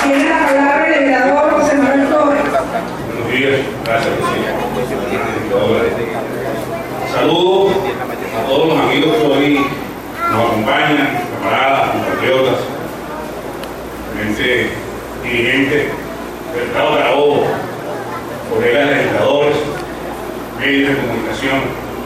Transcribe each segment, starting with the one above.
Tiene la palabra el legislador José Manuel Torres. Buenos días, gracias, presidente. Saludos a todos los amigos que hoy nos acompañan, camaradas, compatriotas, dirigentes del Estado de Carabobo, colegas legisladores, medios de comunicación.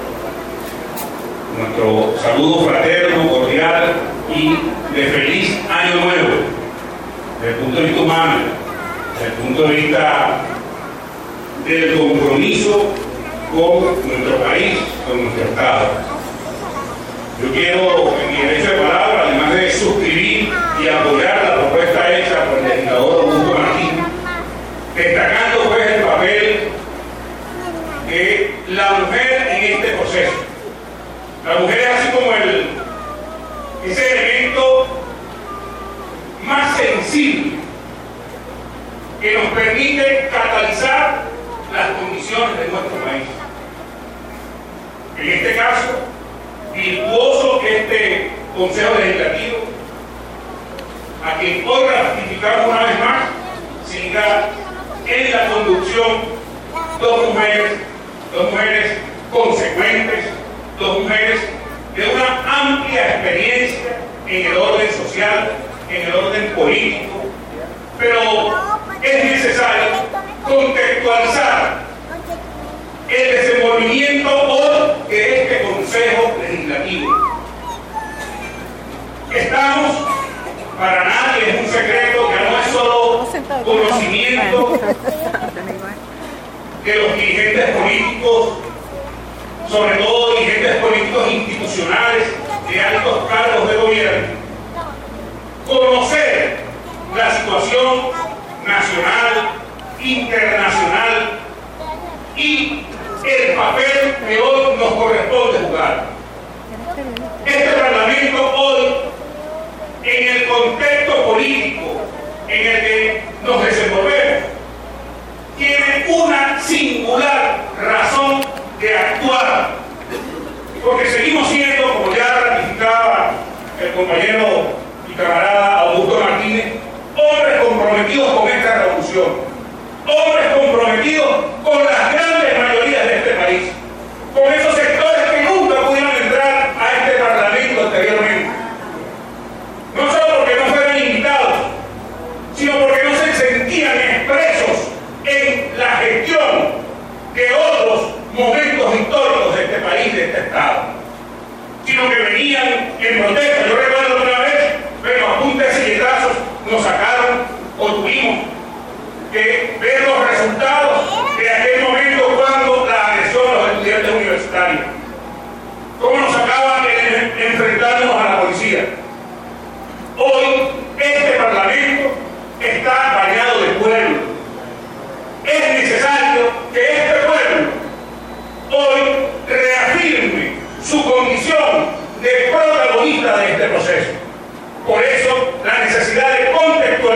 Nuestro saludo fraterno, cordial y de feliz año nuevo, desde el punto de vista humano, desde el punto de vista del compromiso con nuestro país, con nuestro Estado. Yo quiero, en mi derecho de palabra, además de suscribir y apoyar la propuesta hecha por el legislador Augusto Martín, destacando pues el papel de la mujer en este proceso. La mujer es así como ese elemento más sensible que nos permite catalizar las condiciones de nuestro país. En este caso, virtuoso que este Consejo Legislativo, a quien hoy ratificamos una vez más, siga en la conducción dos mujeres consecuentes, dos mujeres de una amplia experiencia en el orden social, en el orden político, pero es necesario contextualizar el desenvolvimiento hoy de este Consejo Legislativo. Estamos, para nadie es un secreto, que no es solo conocimiento de los dirigentes políticos, sobre todo dirigentes políticos institucionales de altos cargos de gobierno, conocer la situación nacional, internacional y el papel que hoy nos corresponde jugar. Este Parlamento hoy, en el contexto político en el que nos desenvolvemos, tiene una singular razón de actuar, porque seguimos siendo, como ya ratificaba el compañero y camarada Augusto Martínez, hombres comprometidos con esta revolución, hombres comprometidos con las grandes mayorías de este país, con esos sectores que nunca pudieron entrar a este Parlamento anteriormente, no solo porque no fueron invitados, sino porque no se sentían expresos en la gestión de otros momentos históricos de este país, de este Estado, sino que venían en protesta. Yo recuerdo una vez, pero a punta de silletazos nos sacaron o tuvimos que ver los resultados de aquel momento cuando la agresión a los estudiantes universitarios. Cómo nos sacaban enfrentándonos a la policía. Hoy este Parlamento está bañado de pueblo. Es necesario que este pueblo hoy reafirme su condición de protagonista de este proceso. Por eso la necesidad de contextualizar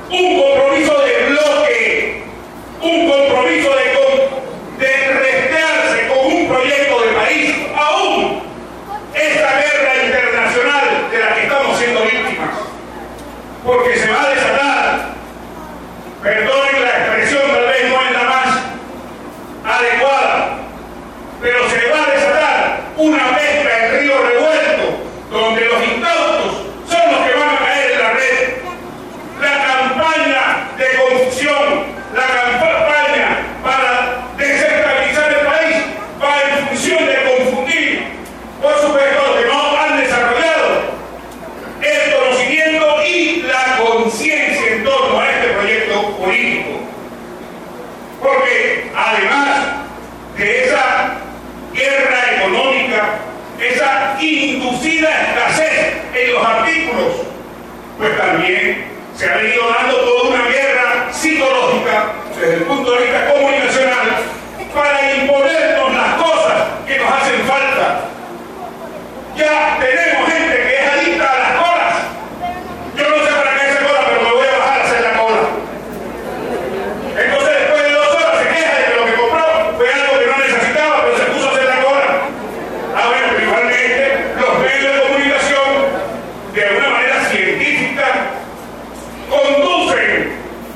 un compromiso de bloque, un compromiso de restearse con un proyecto de país, aún esta guerra internacional de la que estamos siendo víctimas, porque se va a desatar, perdonen la expresión, tal vez no es la más adecuada, pero se va a desatar una pesca en río revuelto, donde los incautos son los que van a caer en la red. La campaña de confusión, la campaña para desestabilizar el país va en función de confundir, por supuesto, los que no han desarrollado el conocimiento y la conciencia en torno a este proyecto político. Porque además de esa guerra económica, esa inducida escasez en los artículos, pues también se ha venido dando toda una guerra psicológica desde el punto de vista comunicacional para imponernos las cosas que nos hacen falta. Ya tenemos gente que es adicta a las colas. Yo no sé para qué hace cola, pero me voy a bajar a hacer la cola. Entonces después de 2 horas se queja de que lo que compró fue algo que no necesitaba, pero se puso a hacer la cola. Ah, bueno, pero igualmente los medios de comunicación, de una manera científica, conducen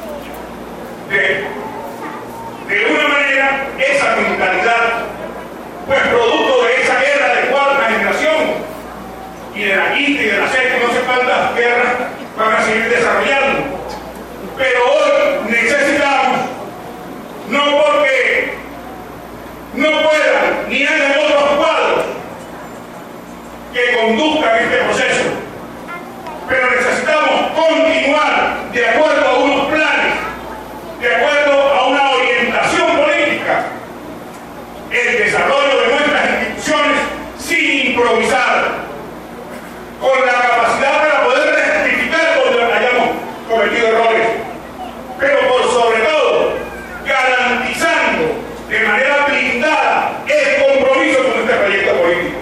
de una manera esa mentalidad, pues producto de esa guerra de 4ª generación y de la 5ª y de la 6ª, no sé cuántas guerras van a seguir desarrollando. Pero hoy necesitamos, no porque no puedan ni hayan otros cuadros que conduzcan este proceso, pero necesitamos continuar de acuerdo a unos planes, de acuerdo a una orientación política, el desarrollo de nuestras instituciones sin improvisar, con la capacidad para poder rectificar donde hayamos cometido errores, pero por sobre todo garantizando de manera blindada el compromiso con este proyecto político,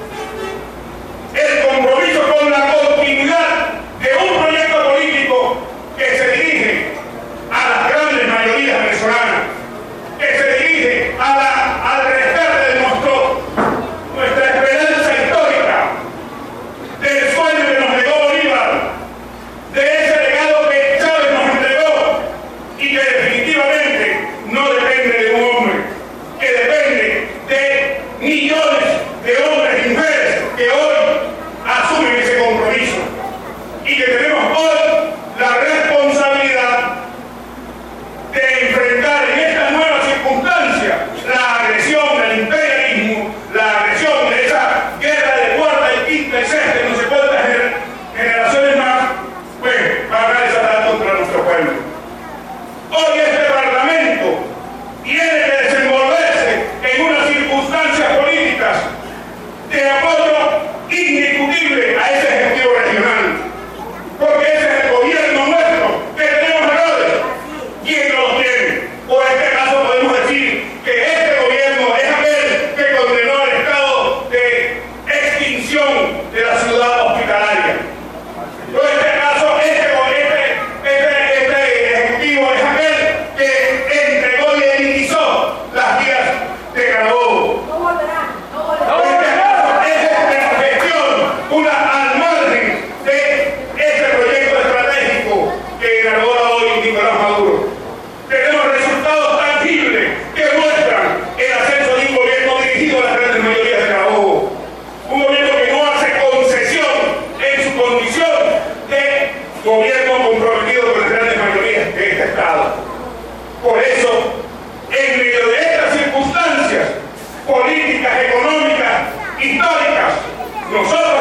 el compromiso con la continuidad de un proyecto político que se dirige a las grandes mayorías venezolanas, que se dirige al rescate de nuestra esperanza histórica, del sueño que nos legó Bolívar, de ese legado que Chávez nos entregó y que definitivamente no depende de un hombre, que depende de millones de hombres y mujeres que hoy asumen ese compromiso y que tenemos hoy la responsabilidad de enfrentar en esta nueva circunstancia la agresión del imperialismo, la agresión de esa guerra de 4ª y 5ª y 6ª y no sé cuántas generaciones más, pues van a desatar contra nuestro pueblo. Hoy este Parlamento tiene que desenvolverse en unas circunstancias políticas de apoyo indiscutible a ese ejecutivo regional, porque ese es el gobierno nuestro, que tenemos errores, ¿quién no los tiene? O en este caso podemos decir que este gobierno es aquel que condenó el estado de extinción de la ciudad hospitalaria. O en este caso, este ejecutivo es aquel que entregó y elitizó las vías de Carabobo. No volverá. Una al margen de ese proyecto estratégico que inaugura hoy Nicolás Maduro. Tenemos resultados tangibles que muestran el ascenso de un gobierno dirigido a las grandes mayorías de Carabobo. Un gobierno que no hace concesión en su condición de gobierno comprometido con las grandes mayorías de este Estado. Por eso, en medio de estas circunstancias políticas, económicas, históricas, nosotros